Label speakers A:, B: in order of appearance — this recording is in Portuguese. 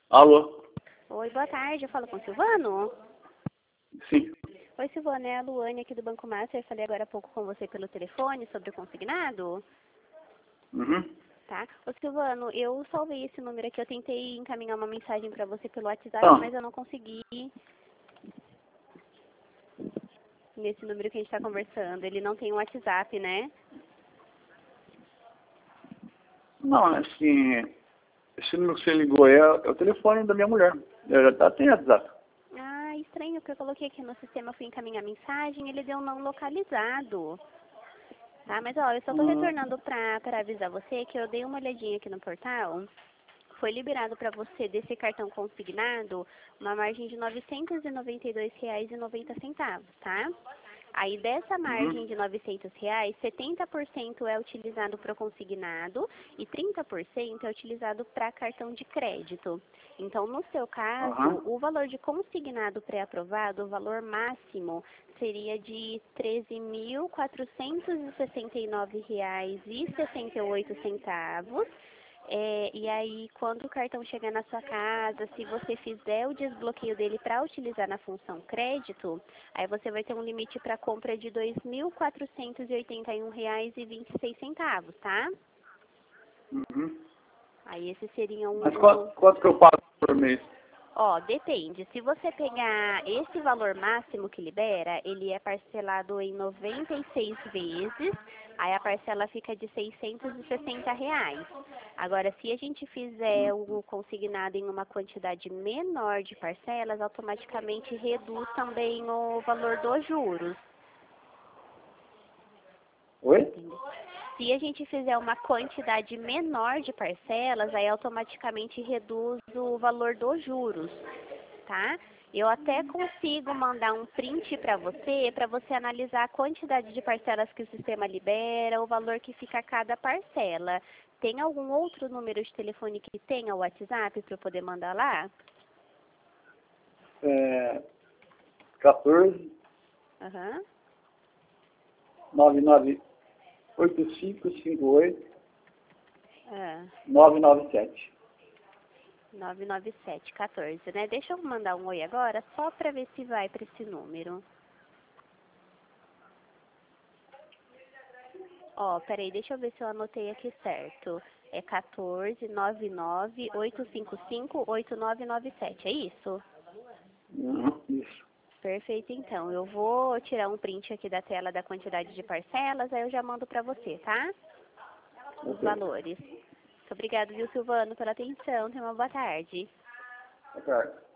A: Alô?
B: Oi, boa tarde. Eu falo com o Silvano?
A: Sim.
B: Oi, Silvano. É a Luane aqui do Banco Master. Eu falei agora há pouco com você pelo telefone sobre o consignado.
A: Uhum.
B: Tá? Ô, Silvano, eu salvei esse número aqui. Eu tentei encaminhar uma mensagem para você pelo WhatsApp,
A: Ah,
B: mas eu não consegui nesse número que a gente está conversando. Ele não tem um WhatsApp, né?
A: não, assim, esse número que você ligou é o telefone da minha mulher. Eu já tenho WhatsApp.
B: Ah, estranho, porque eu coloquei aqui no sistema, fui encaminhar a mensagem, ele deu não localizado. Tá, mas ó, eu só tô
A: Hum,
B: retornando pra avisar você que eu dei uma olhadinha aqui no portal. Foi liberado para você desse cartão consignado uma margem de R$ 992,90, tá? Aí dessa
A: uhum,
B: margem de R$ 900, 70% é utilizado para o consignado e 30% é utilizado para cartão de crédito. Então, no seu caso,
A: aham,
B: o valor de consignado pré-aprovado, o valor máximo seria de R$ 13.469,68. E aí, quando o cartão chegar na sua casa, se você fizer o desbloqueio dele para utilizar na função crédito, aí você vai ter um limite para compra de R$ 2.481,26, tá?
A: uhum.
B: Aí esse seria
A: Mas quanto que eu pago por mês?
B: Ó, depende. Se você pegar esse valor máximo que libera, ele é parcelado em 96 vezes, aí a parcela fica de R$ 660. Agora, se a gente fizer o consignado em uma quantidade menor de parcelas, automaticamente reduz também o valor dos juros.
A: Oi?
B: Entendeu? Se a gente fizer uma quantidade menor de parcelas, aí automaticamente reduz o valor dos juros, tá? Eu até consigo mandar um print para você analisar a quantidade de parcelas que o sistema libera, o valor que fica cada parcela. Tem algum outro número de telefone que tenha o WhatsApp para eu poder mandar lá?
A: 14
B: Aham.
A: 998558
B: Ah,
A: 997.
B: 99714, né? Deixa eu mandar um oi agora, só para ver se vai para esse número. Ó, peraí, deixa eu ver se eu anotei aqui certo. É 14 998558997, é isso?
A: Uhum, isso.
B: Perfeito, então. Eu vou tirar um print aqui da tela da quantidade de parcelas, aí eu já mando pra você, tá? Os
A: Ok.
B: valores. Muito obrigada, viu, Silvano, pela atenção. Tenha uma boa tarde.
A: Boa tarde.